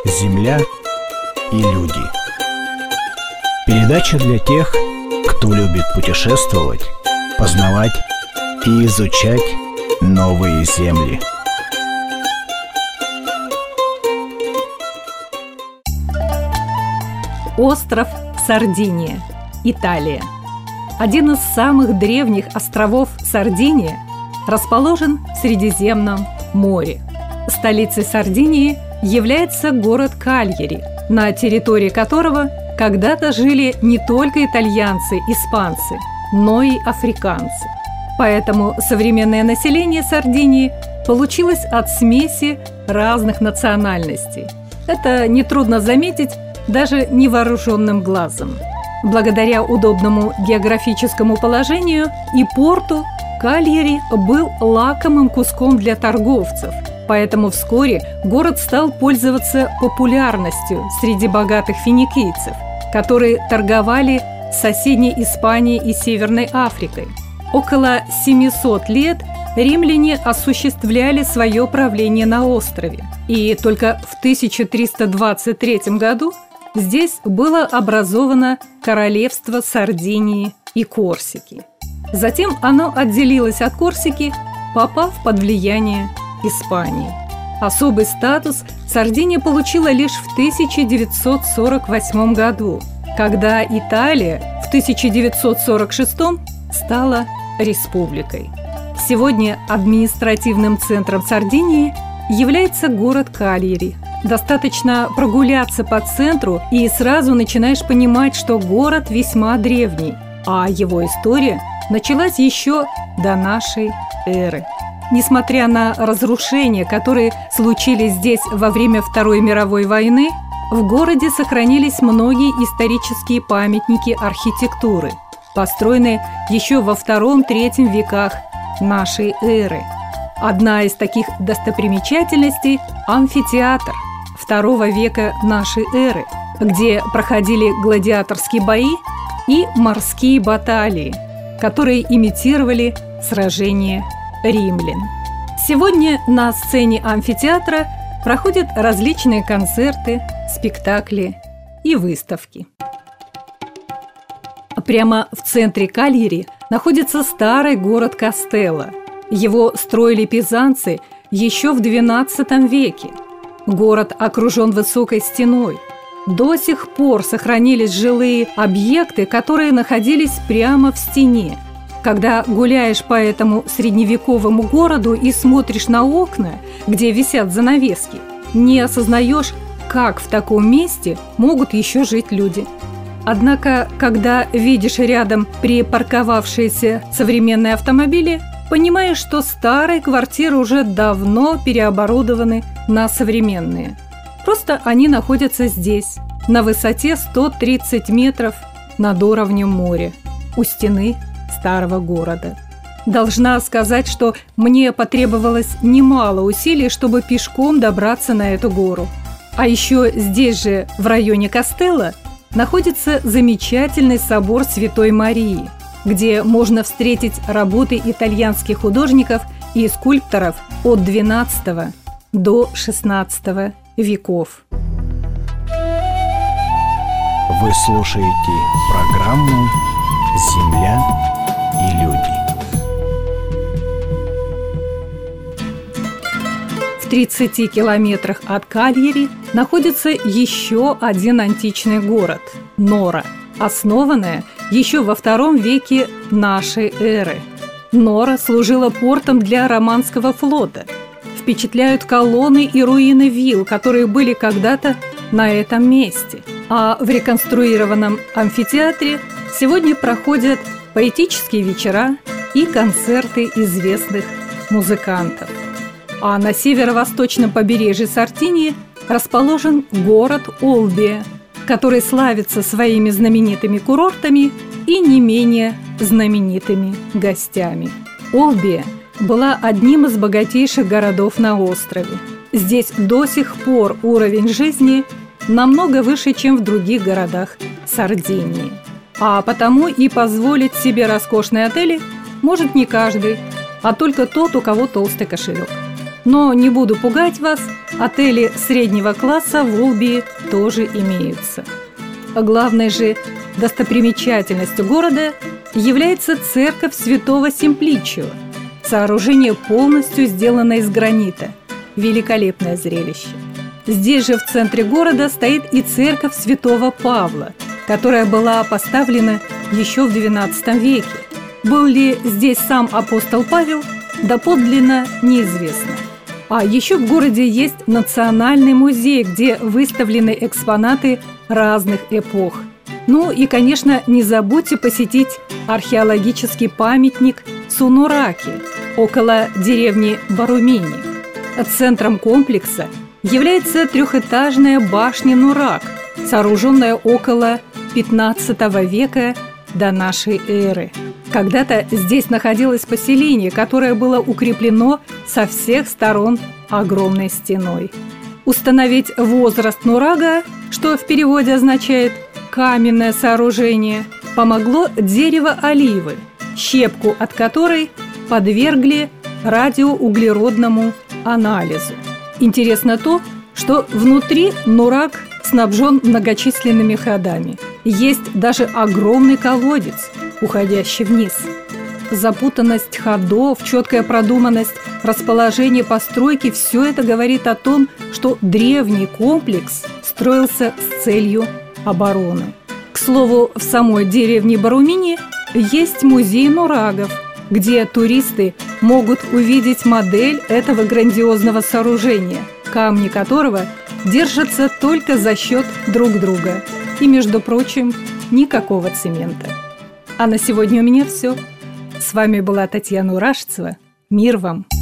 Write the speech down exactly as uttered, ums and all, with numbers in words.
Земля и люди. Передача для тех, кто любит путешествовать, познавать и изучать новые земли. Остров Сардиния, Италия. Один из самых древних островов Сардиния расположен в Средиземном море. Столицей Сардинии является город Кальяри, на территории которого когда-то жили не только итальянцы, испанцы, но и африканцы. Поэтому современное население Сардинии получилось от смеси разных национальностей. Это нетрудно заметить даже невооруженным глазом. Благодаря удобному географическому положению и порту Кальяри был лакомым куском для торговцев, поэтому вскоре город стал пользоваться популярностью среди богатых финикийцев, которые торговали с соседней Испанией и Северной Африкой. Около семисот лет римляне осуществляли свое правление на острове, и только в тысяча триста двадцать третьем году здесь было образовано королевство Сардинии и Корсики. Затем оно отделилось от Корсики, попав под влияние Испании. Особый статус Сардиния получила лишь в тысяча девятьсот сорок восьмом году, когда Италия в тысяча девятьсот сорок шестом стала республикой. Сегодня административным центром Сардинии является город Кальяри. Достаточно прогуляться по центру, и сразу начинаешь понимать, что город весьма древний, а его история началась еще до нашей эры. Несмотря на разрушения, которые случились здесь во время Второй мировой войны, в городе сохранились многие исторические памятники архитектуры, построенные еще во втором-третьем веках нашей эры. Одна из таких достопримечательностей – амфитеатр второго века нашей эры, где проходили гладиаторские бои и морские баталии, которые имитировали сражения римлян. Сегодня на сцене амфитеатра проходят различные концерты, спектакли и выставки. Прямо в центре Кальяри находится старый город Кастелло. Его строили пизанцы еще в двенадцатом веке. Город окружен высокой стеной. До сих пор сохранились жилые объекты, которые находились прямо в стене. Когда гуляешь по этому средневековому городу и смотришь на окна, где висят занавески, не осознаешь, как в таком месте могут еще жить люди. Однако, когда видишь рядом припарковавшиеся современные автомобили, понимаешь, что старые квартиры уже давно переоборудованы на современные. Просто они находятся здесь, на высоте сто тридцать метров над уровнем моря, у стены старого города. Должна сказать, что мне потребовалось немало усилий, чтобы пешком добраться на эту гору. А еще здесь же, в районе Кастелло, находится замечательный собор Святой Марии, где можно встретить работы итальянских художников и скульпторов от двенадцатого до шестнадцатого веков. Вы слушаете программу «Земля и люди». В тридцати километрах от Кальяри находится еще один античный город – Нора, основанная еще во втором веке нашей эры. Нора служила портом для романского флота. Впечатляют колонны и руины вилл, которые были когда-то на этом месте. А в реконструированном амфитеатре сегодня проходят поэтические вечера и концерты известных музыкантов. А на северо-восточном побережье Сардинии расположен город Олбия, который славится своими знаменитыми курортами и не менее знаменитыми гостями. Олбия была одним из богатейших городов на острове. Здесь до сих пор уровень жизни намного выше, чем в других городах Сардинии. А потому и позволить себе роскошные отели может не каждый, а только тот, у кого толстый кошелек. Но не буду пугать вас, отели среднего класса в Улбии тоже имеются. Главной же достопримечательностью города является церковь Святого Симпличио. Сооружение полностью сделано из гранита. Великолепное зрелище. Здесь же в центре города стоит и церковь Святого Павла, которая была поставлена еще в двенадцатом веке. Был ли здесь сам апостол Павел, доподлинно неизвестно. А еще в городе есть Национальный музей, где выставлены экспонаты разных эпох. Ну и, конечно, не забудьте посетить археологический памятник Сунураки около деревни Барумини. Центром комплекса является трехэтажная башня Нурак, сооруженная около пятнадцатого века до нашей эры. Когда-то здесь находилось поселение, которое было укреплено со всех сторон огромной стеной. Установить возраст Нурага, что в переводе означает «каменное сооружение», помогло дерево оливы, щепку от которой подвергли радиоуглеродному анализу. Интересно то, что внутри Нурак снабжен многочисленными ходами. Есть даже огромный колодец, уходящий вниз. Запутанность ходов, четкая продуманность расположения постройки – все это говорит о том, что древний комплекс строился с целью обороны. К слову, в самой деревне Барумини есть музей нурагов, где туристы могут увидеть модель этого грандиозного сооружения, камни которого держатся только за счет друг друга. И, между прочим, никакого цемента. А на сегодня у меня все. С вами была Татьяна Урашцева. Мир вам!